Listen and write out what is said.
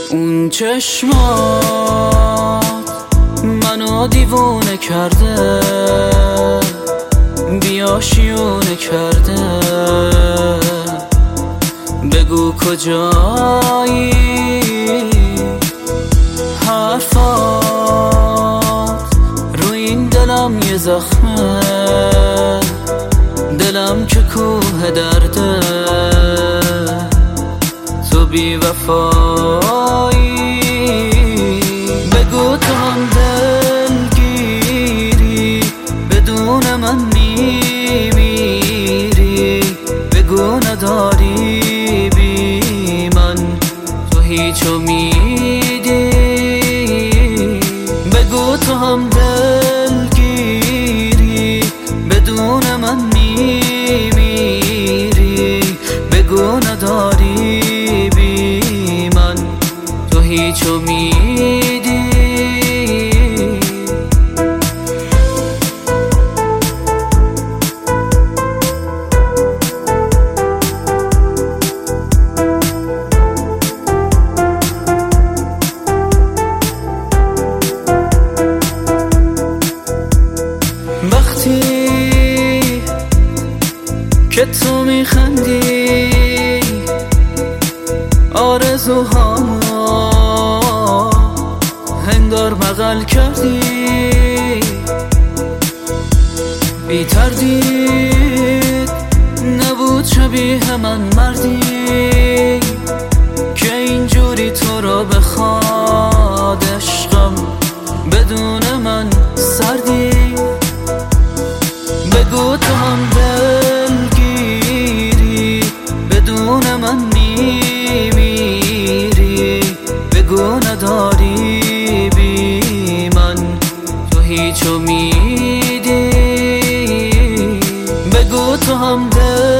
اون چشمات منو دیوونه کرده، بیاشیونه کرده. بگو کجایی، حرفات رو این دلم یه زخمه، دلم که کوه درده. تو بی وفایی، بگو تو هم دلگیری، بدون من میمیری. بگو نداری بی من تو هیچ امیدی. بگو تو هم دلگیری، بدون من میمیری. بگو نداری بی من تو هیچ امیدی. وقتی که تو میخندی آرزوهامو هنگار بغل کردی. بی تردید نبود شبیه من مردی که اینجوری تو رو بخواد. عشقم بدون من سردی. بگو تو هم دلگیری، بدون من میمیری. بگو نداری بی من تو هیچ امیدی. بگو تو هم